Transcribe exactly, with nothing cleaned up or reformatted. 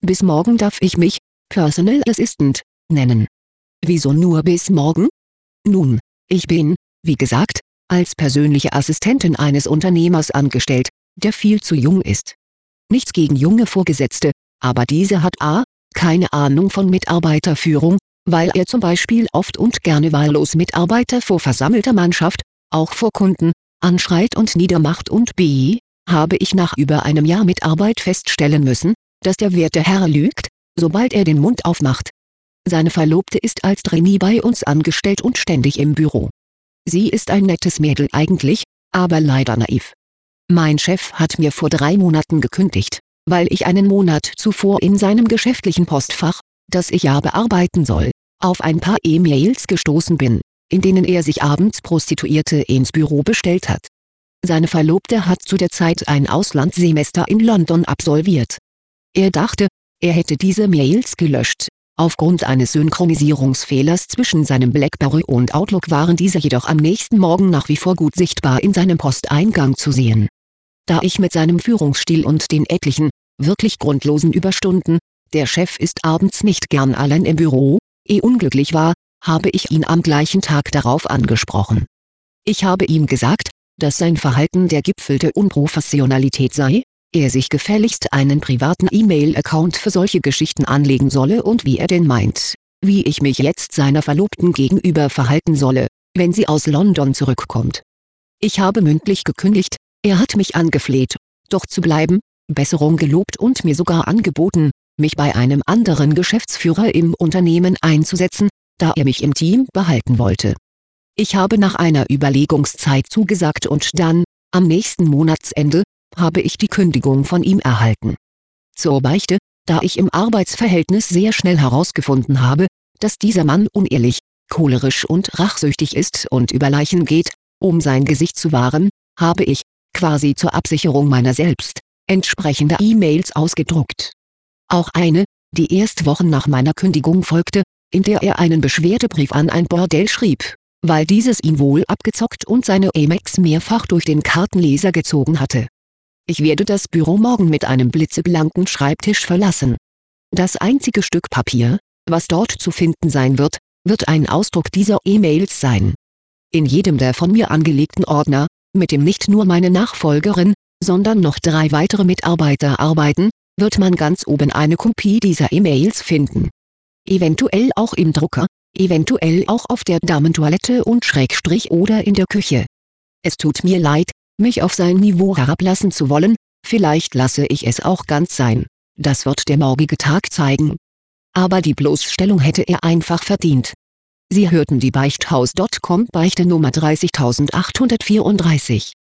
Bis morgen darf ich mich Personal Assistant nennen. Wieso nur bis morgen? Nun, ich bin, wie gesagt, als persönliche Assistentin eines Unternehmers angestellt, der viel zu jung ist. Nichts gegen junge Vorgesetzte, aber diese hat a. keine Ahnung von Mitarbeiterführung, weil er zum Beispiel oft und gerne wahllos Mitarbeiter vor versammelter Mannschaft, auch vor Kunden, anschreit und niedermacht, und b. habe ich nach über einem Jahr Mitarbeit feststellen müssen, dass der werte Herr lügt, sobald er den Mund aufmacht. Seine Verlobte ist als Trainee bei uns angestellt und ständig im Büro. Sie ist ein nettes Mädel eigentlich, aber leider naiv. Mein Chef hat mir vor drei Monaten gekündigt, weil ich einen Monat zuvor in seinem geschäftlichen Postfach, das ich ja bearbeiten soll, auf ein paar E-Mails gestoßen bin, in denen er sich abends Prostituierte ins Büro bestellt hat. Seine Verlobte hat zu der Zeit ein Auslandssemester in London absolviert. Er dachte, er hätte diese Mails gelöscht. Aufgrund eines Synchronisierungsfehlers zwischen seinem BlackBerry und Outlook waren diese jedoch am nächsten Morgen nach wie vor gut sichtbar in seinem Posteingang zu sehen. Da ich mit seinem Führungsstil und den etlichen, wirklich grundlosen Überstunden, der Chef ist abends nicht gern allein im Büro, eh unglücklich war, habe ich ihn am gleichen Tag darauf angesprochen. Ich habe ihm gesagt, dass sein Verhalten der gipfelte Unprofessionalität sei, er sich gefälligst einen privaten E-Mail-Account für solche Geschichten anlegen solle und wie er denn meint, wie ich mich jetzt seiner Verlobten gegenüber verhalten solle, wenn sie aus London zurückkommt. Ich habe mündlich gekündigt, er hat mich angefleht, doch zu bleiben, Besserung gelobt und mir sogar angeboten, mich bei einem anderen Geschäftsführer im Unternehmen einzusetzen, da er mich im Team behalten wollte. Ich habe nach einer Überlegungszeit zugesagt und dann, am nächsten Monatsende, habe ich die Kündigung von ihm erhalten. Zur Beichte, da ich im Arbeitsverhältnis sehr schnell herausgefunden habe, dass dieser Mann unehrlich, cholerisch und rachsüchtig ist und über Leichen geht, um sein Gesicht zu wahren, habe ich, quasi zur Absicherung meiner selbst, entsprechende E-Mails ausgedruckt. Auch eine, die erst Wochen nach meiner Kündigung folgte, in der er einen Beschwerdebrief an ein Bordell schrieb, weil dieses ihn wohl abgezockt und seine Amex mehrfach durch den Kartenleser gezogen hatte. Ich werde das Büro morgen mit einem blitzeblanken Schreibtisch verlassen. Das einzige Stück Papier, was dort zu finden sein wird, wird ein Ausdruck dieser E-Mails sein. In jedem der von mir angelegten Ordner, mit dem nicht nur meine Nachfolgerin, sondern noch drei weitere Mitarbeiter arbeiten, wird man ganz oben eine Kopie dieser E-Mails finden. Eventuell auch im Drucker, eventuell auch auf der Damentoilette und Schrägstrich oder in der Küche. Es tut mir leid, mich auf sein Niveau herablassen zu wollen, vielleicht lasse ich es auch ganz sein, das wird der morgige Tag zeigen. Aber die Bloßstellung hätte er einfach verdient. Sie hörten die Beichthaus Punkt com Beichte Nummer dreißigtausendachthundertvierunddreißig.